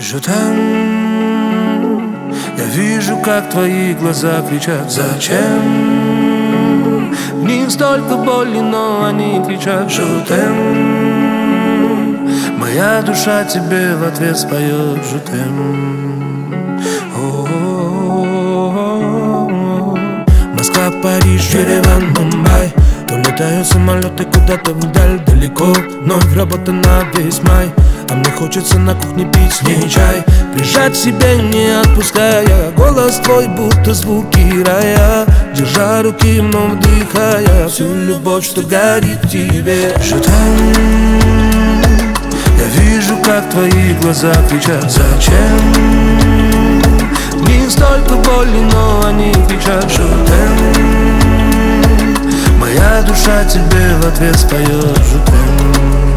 Je t'aime. Я вижу, как твои глаза кричат: зачем? В них столько боли, но они кричат: Je t'aime. Моя душа тебе в ответ споет: Je t'aime. Москва, Париж, Ереван, Мумбай. Улетают самолеты куда-то вдаль, далеко. Вновь работа на весь май. А мне хочется на кухне пить с ней чай, прижать себя, не отпуская. Голос твой, будто звуки рая, держа руки, но вдыхая всю любовь, что горит в тебе. Je t'aime. Я вижу, как твои глаза кричат: зачем? В них столько боли, но они кричат: Je t'aime. Моя душа тебе в ответ споет: Je t'aime.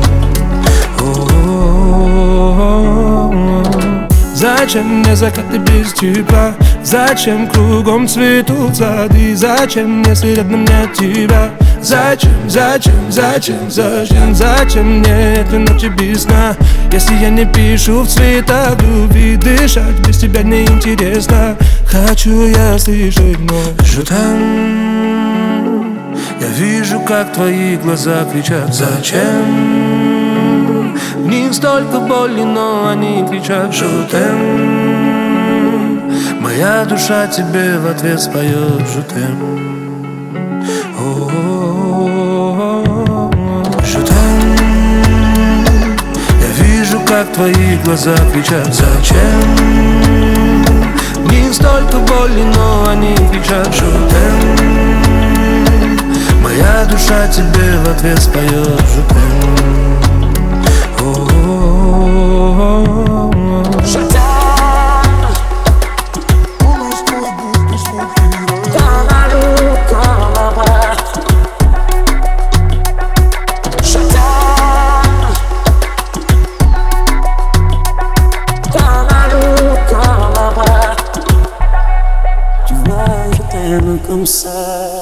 Зачем мне закаты без тепла? Зачем кругом цветут сады? Зачем мне рядом нет тебя? Зачем, зачем, зачем, зачем, зачем мне эти ночи без сна? Если я не пишу в цветах любви, дышать без тебя неинтересно. Хочу я слышать вновь: Je t'aime. Я вижу, как твои глаза кричат: зачем? В них столько боли, но они кричат: Je t'aime. Моя душа тебе в ответ споет: Je t'aime. Je t'aime. Я вижу, как твои глаза кричат: зачем? В них столько боли, но они кричат: Je t'aime. Моя душа тебе в ответ споет: Je t'aime. Comme ça.